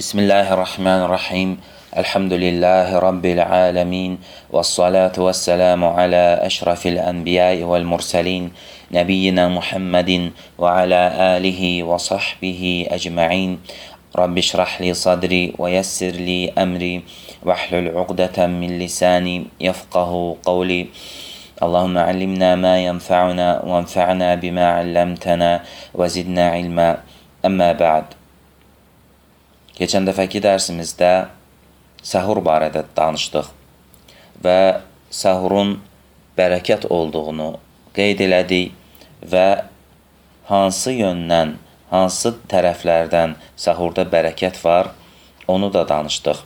Bismillahirrahmanirrahim. Elhamdülillahi Rabbil alemin. Vessalatu vesselamu ala eşrafil enbiyai vel murselin. Nebiyyina Muhammedin ve ala alihi ve sahbihi ecma'in. Rabbi şrahli sadri ve yessirli emri. Vahlul uqdeten min lisani yefqahu qavli. Allahümme allimna ma yenfa'una ve enfa'na bima allamtana ve zidna ilma. Amma ba'd. Keçən dəfəki dərsimizdə səhur barədə danışdıq və səhurun bərəkət olduğunu qeyd elədik və hansı yöndən, hansı tərəflərdən səhurda bərəkət var, onu da danışdıq.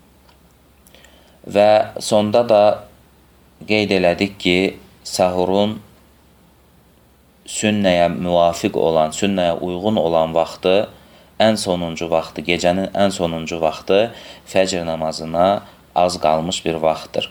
Və sonda da qeyd elədik ki, səhurun sünnəyə müvafiq olan, sünnəyə uyğun olan vaxtı ən sonuncu vaxtı, gecənin ən sonuncu vaxtı fəcr namazına az qalmış bir vaxtdır.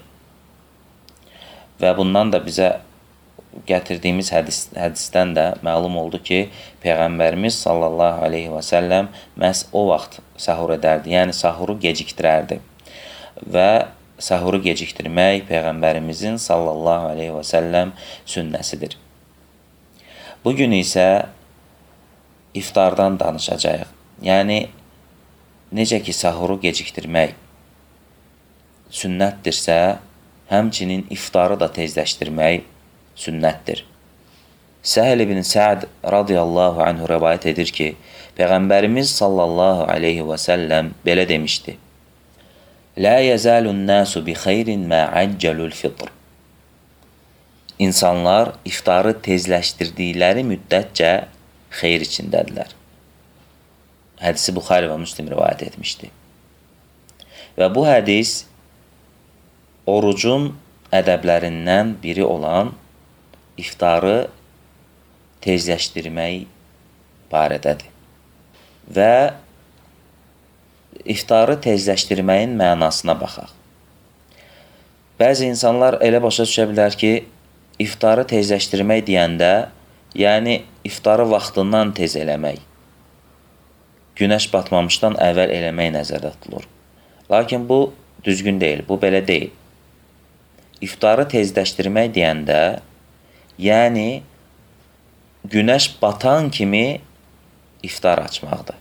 Və bundan da bizə gətirdiyimiz hədisdən də məlum oldu ki, Peyğəmbərimiz sallallahu aleyhi və səlləm məhz o vaxt səhur edərdi, yəni səhuru gecikdirərdi. Və səhuru gecikdirmək Peyğəmbərimizin sallallahu aleyhi və səlləm sünnəsidir. Bugün isə iftardan danışacağıq. Yəni, necə ki, səhuru gecikdirmək sünnətdirsə, həmçinin iftarı da tezləşdirmək sünnətdir. Səhl ibn Səd radiyallahu anhu rəvayət edir ki, Peyğəmbərimiz sallallahu aleyhi və səlləm belə demişdi: "Lə yəzəlun nəsu bi xeyrin mə əccəlul fitr." İnsanlar iftarı tezləşdirdikləri müddətcə xeyir içindədirlər. Hədisi Buxari və Müslim rivayət etmişdi. Və bu hədis orucun ədəblərindən biri olan iftarı tezləşdirmək barədədir. Və iftarı tezləşdirməyin mənasına baxaq. Bəzi insanlar elə başa düşə bilər ki, iftarı tezləşdirmək deyəndə, yəni iftarı vaxtından tez eləmək, günəş batmamışdan əvvəl eləmək nəzərdə tutulur. Lakin bu düzgün deyil, bu belə deyil. İftarı tezləşdirmək deyəndə, yəni günəş batan kimi iftar açmaqdır.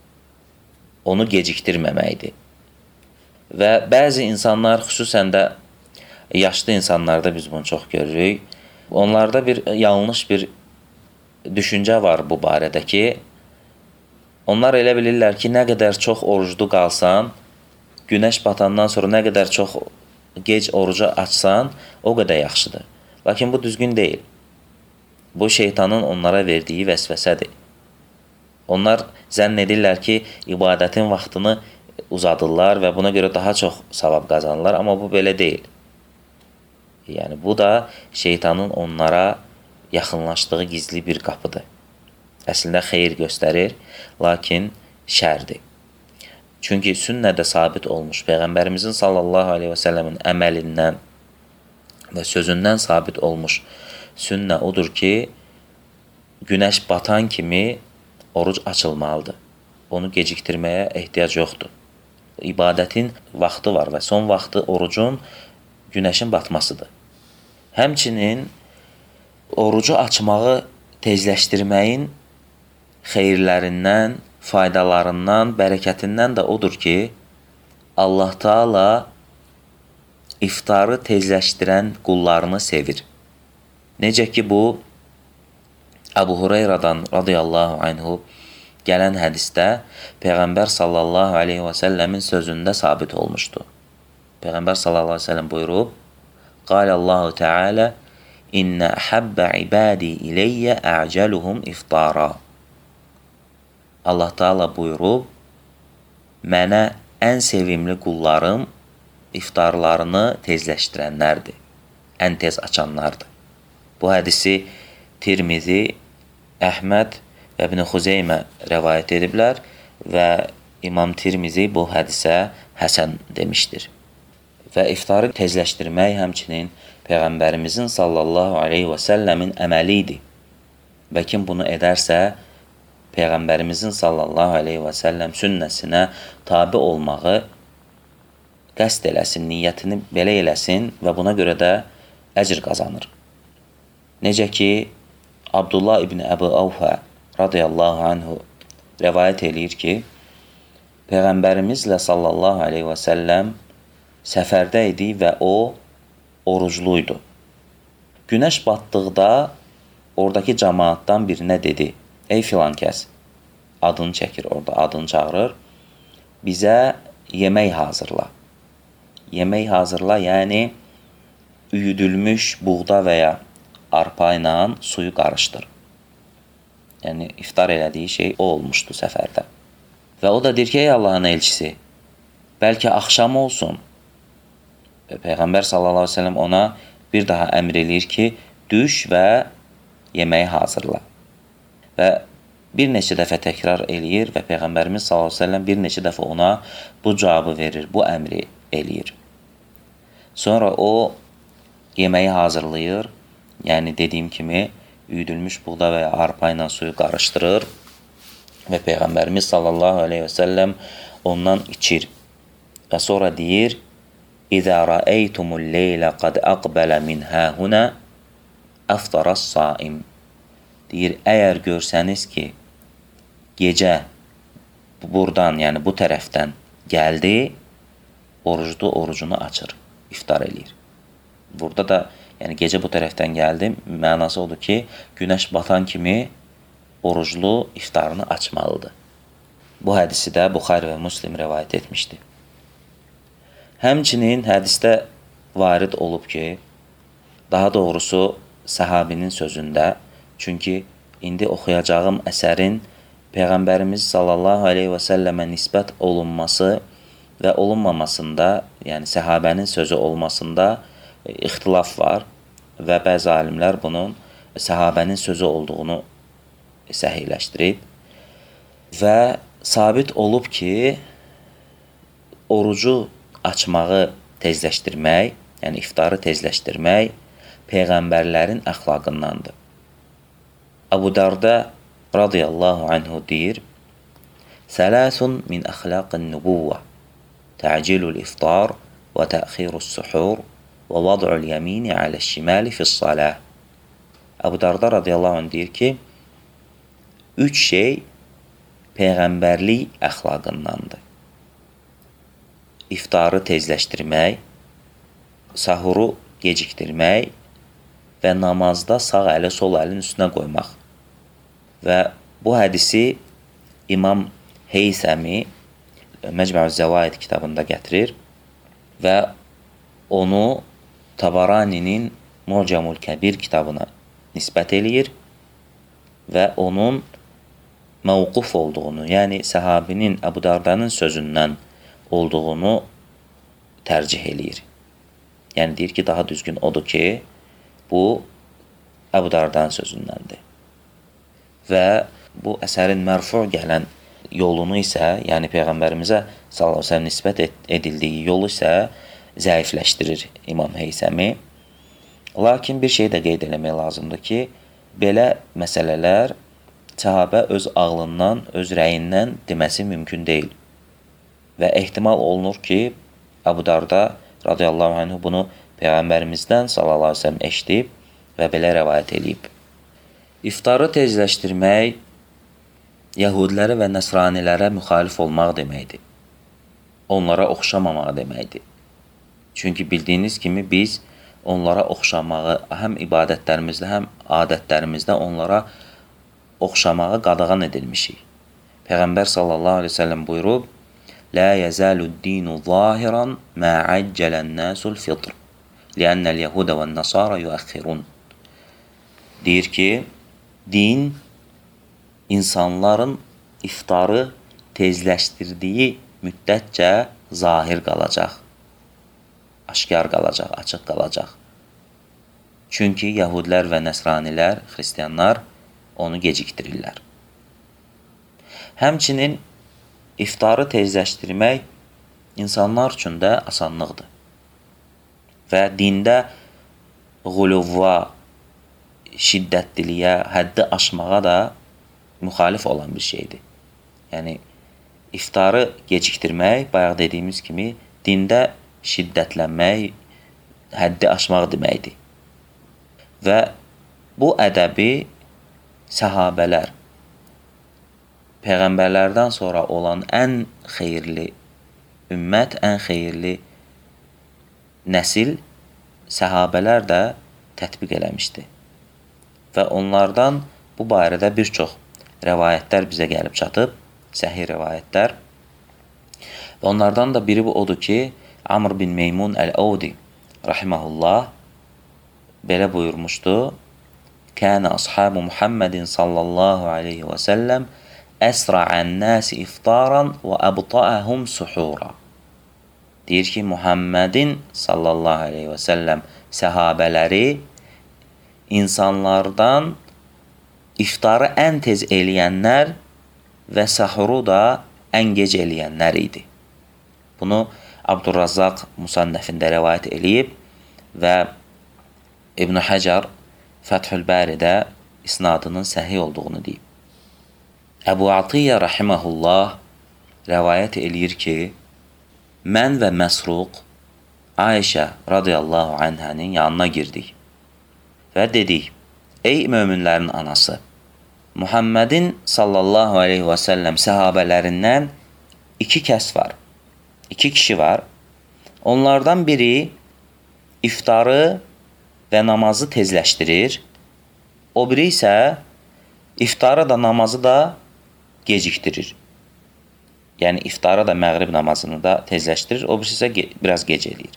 Onu gecikdirməməkdir. Və bəzi insanlar, xüsusən də yaşlı insanlarda biz bunu çox görürük, onlarda bir yanlış bir düşüncə var bu barədə ki, onlar elə bilirlər ki, nə qədər çox oruclu qalsan, günəş batandan sonra nə qədər çox gec orucu açsan, o qədər yaxşıdır. Lakin bu düzgün deyil. Bu şeytanın onlara verdiyi vəsvəsədir. Onlar zənn edirlər ki, ibadətin vaxtını uzadırlar və buna görə daha çox savab qazanırlar, amma bu belə deyil. Yəni, bu da şeytanın onlara yaxınlaşdığı gizli bir qapıdır. Əslində xeyir göstərir, lakin şərdir. Çünki sünnədə sabit olmuş, Peyğəmbərimizin sallallahu aleyhi və səlləmin əməlindən və sözündən sabit olmuş sünnə odur ki, günəş batan kimi oruc açılmalıdır. Onu gecikdirməyə ehtiyac yoxdur. İbadətin vaxtı var və son vaxtı orucun günəşin batmasıdır. Həmçinin orucu açmağı tezləşdirməyin xeyirlərindən, faydalarından, bərəkətindən də odur ki, Allah Taala iftarı tezləşdirən qullarını sevir. Necə ki, bu Əbu Hureyradan radiyallahu anhu gələn hədisdə Peyğəmbər sallallahu aleyhi və səlləmin sözündə sabit olmuşdu. Peyğəmbər sallallahu aleyhi və səlləm buyurub, Qalallahu Teala, İnnə həbbə ibadi iləyyə əcəluhum iftara. Allah Taala buyurub, mənə ən sevimli qullarım iftarlarını tezləşdirənlərdir, ən tez açanlardır. Bu hədisi Tirmizi, Əhməd və İbn Xuzeymə rəvayət ediblər və İmam Tirmizi bu hədisə həsən demişdir. Və iftarı tezləşdirmək həmçinin Peyğəmbərimizin sallallahu aleyhi və səlləmin əməli idi. Və kim bunu edərsə, Peyğəmbərimizin sallallahu aleyhi və səlləm sünnəsinə tabi olmağı qəsd eləsin, niyyətini belə eləsin və buna görə də əcr qazanır. Necə ki, Abdullah ibn Əbu Avfə radiyallahu anhu rəvayət eləyir ki, Peyğəmbərimizlə sallallahu aleyhi və səlləm səfərdə idi və o orucluydu. Günəş batdıqda oradakı cəmaatdan birinə dedi, ey filan kəs, adını çəkir orada, adını çağırır, bizə yemək hazırla. Yemək hazırla, yəni üyüdülmüş buğda və ya arpa ilə suyu qarışdır. Yəni, iftar elədiyi şey o olmuşdu səfərdə. Və o da deyir ki, ey Allahın elçisi, bəlkə axşam olsun. Peyğəmbər sallallahu aleyhi ve sellem ona bir daha əmr eləyir ki, düş və yeməyi hazırla. Və bir neçə dəfə təkrar eləyir və Peyğəmbərimiz sallallahu aleyhi ve sellem bir neçə dəfə ona bu cavabı verir, bu əmri eləyir. Sonra o yeməyi hazırlayır, yəni dediyim kimi üyüdülmüş buğda və ya arpa ilə suyu qarışdırır və Peyğəmbərimiz sallallahu aleyhi və səlləm ondan içir. Və sonra deyir, İzə rəəytumul leylə qad əqbələ min həhunə əftaras saim. Deyir, əgər görsəniz ki, gecə buradan, yəni bu tərəfdən gəldi, oruclu orucunu açır, iftar eləyir. Burada da, yəni gecə bu tərəfdən gəldi, mənası odur ki, günəş batan kimi oruclu iftarını açmalıdır. Bu hədisi də Buxari və Müslim rəvayət etmişdi. Həmçinin hədisdə varid olub ki, daha doğrusu səhabinin sözündə, çünki indi oxuyacağım əsərin Peyğəmbərimiz sallallahu aleyhi və səlləmə nisbət olunması və olunmamasında, yəni səhabənin sözü olmasında ixtilaf var və bəzi alimlər bunun səhabənin sözü olduğunu səhihləşdirib və sabit olub ki, orucu açmağı tezləşdirmək, yəni iftarı tezləşdirmək Peyğəmbərlərin əxlaqındandır. Əbu Darda radiyallahu anhu deyir, Sələsun min əxlaqın nübuvvə, tə'cilul iftar və təxirus suhur və vad'ul yəmini aləş-şimali fis-salah. Əbu Darda radiyallahu anh deyir ki, üç şey Peyğəmbərlik əxlaqındandır. İftarı tezləşdirmək, sahuru gecikdirmək və namazda sağ əli sol əlin üstünə qoymaq. Və bu hədisi İmam Heysəmi Məcmu'z Zəvaid kitabında gətirir və onu Tabaraninin Mu'camul Kəbir kitabına nisbət eləyir və onun məvquf olduğunu, yəni səhabinin Əbu Dardanın sözündən olduğunu tərcih eləyir. Yəni deyir ki, daha düzgün odur ki, bu Əbu Dardanın sözündəndir. Və bu əsərin mərfu gələn yolunu isə, yəni Peyğəmbərimizə sallallahu əleyhi və səlləm nisbət edildiyi yolu isə zəifləşdirir İmam Heysəmi. Lakin bir şey də qeyd eləmək lazımdır ki, belə məsələlər səhabə öz ağlından, öz rəyindən deməsi mümkün deyil. Və ehtimal olunur ki, Əbu Darda radiyallahu anh bunu Peyğəmbərimizdən sallallahu əleyhi və səlləm eşidib və belə rəvayət edib. İftarı tezləşdirmək Yəhudilərə və Nəsranilərə müxalif olmaq deməkdir. Onlara oxşamamaq deməkdir. Çünki bildiyiniz kimi biz onlara oxşamağı həm ibadətlərimizdə, həm adətlərimizdə onlara oxşamağı qadağan edilmişik. Peyğəmbər sallallahu əleyhi və səlləm buyurub, لا يزال الدين ظاهرا ما عجل الناس الفطر لأن اليهود والنصارى يؤخرون. Deyir ki, din insanların iftarı tezləşdirdiyi müddətcə zahir qalacaq, aşkar qalacaq, açıq qalacaq. Çünki Yəhudlər və Nəsranilər, Xristiyanlar onu gecikdirirlər. Həmçinin iftarı tezləşdirmək insanlar üçün də asanlıqdır. Və dində quluvva, şiddətliliyə, həddi aşmağa da müxalif olan bir şeydir. Yəni iftarı gecikdirmək, bayaq dediyimiz kimi, dində şiddətlənmək, həddi aşmaq deməkdir. Və bu ədəbi səhabələr, Peyğəmbərlərdən sonra olan ən xeyirli ümmət, ən xeyirli nəsil səhabələr də tətbiq eləmişdi. Və onlardan bu barədə bir çox rəvayətlər bizə gəlib çatıb, səhih rəvayətlər. Və onlardan da biri bu odur ki, Amr bin Meymun Əl-Əvdi rahiməhullah belə buyurmuşdu: Kənə ashabu Muhammedin sallallahu aleyhi və səlləm əsra'ən nəsi iftaran və əbta'əhum suhura. Deyir ki, Muhammedin sallallahu aleyhi və səlləm səhabələri insanlardan iftarı ən tez eləyənlər və sahuru da ən gec eləyənlər idi. Bunu Abdurrazzaq Musannəfində rəvayət eləyib və İbn Həcər Fəthül Bəridə isnadının səhih olduğunu deyib. Əbu Atiyyə rahiməhullah rəvayət eləyir ki, mən və Məsruq Ayşə radiyallahu anhənin yanına girdik və dedik: Ey möminlərin anası, Muhammedin sallallahu aleyhi və səlləm səhabələrindən iki kəs var, iki kişi var. Onlardan biri iftarı və namazı tezləşdirir, o biri isə iftarı da namazı da gecikdirir. Yəni iftarı da məğrib namazını da tezləşdirir, o birisi isə biraz gec eləyir.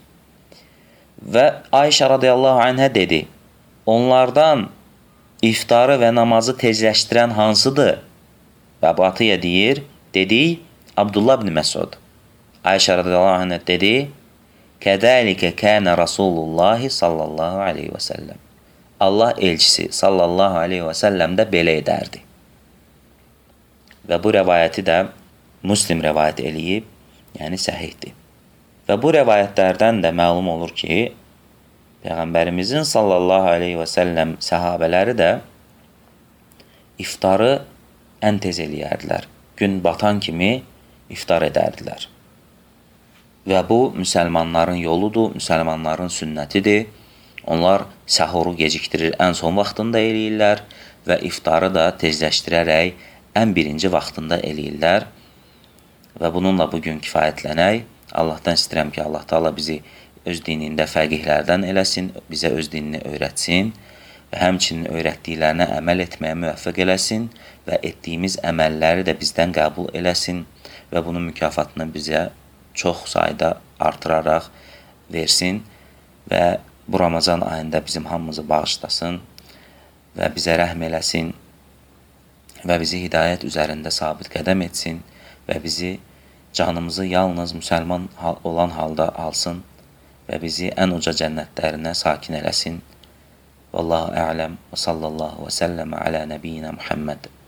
Və Ayşə radiyallahu anhə dedi: onlardan iftarı və namazı tezləşdirən hansıdır? Və Əbu Atiyyə deyir, dedik, Abdullah ibn Məsud. Ayşə radiyallahu anhə dedi: Kədəlikə kənə Rasulullahi sallallahu aleyhi və səlləm. Allah elçisi sallallahu aleyhi və səlləm də belə edərdi. Və bu rəvayəti də Müslim rəvayət eləyib, yəni səhihdir. Və bu rəvayətlərdən də məlum olur ki, Peyğəmbərimizin sallallahu aleyhi və səlləm səhabələri də iftarı ən tez eləyərdilər. Gün batan kimi iftar edərdilər. Və bu, müsəlmanların yoludur, müsəlmanların sünnətidir. Onlar səhuru gecikdirir, ən son vaxtında eləyirlər və iftarı da tezləşdirərək ən birinci vaxtında eləyirlər. Və bununla bugün kifayətlənək. Allahdan istəyirəm ki, Allah Taala bizi öz dinində fəqihlərdən eləsin, bizə öz dinini öyrətsin və həmçinin öyrətdiklərinə əməl etməyə müvəffəq eləsin və etdiyimiz əməlləri də bizdən qəbul eləsin və bunun mükafatını bizə çox sayda artıraraq versin və bu Ramazan ayında bizim hamımızı bağışlasın və bizə rəhm eləsin və bizi hidayət üzərində sabit qədəm etsin və bizi, canımızı yalnız müsəlman olan halda alsın və bizi ən uca cənnətlərinə sakin eləsin. Vallahu a'ləm və sallallahu və səlləmə alə nəbiyyinə Muhammed.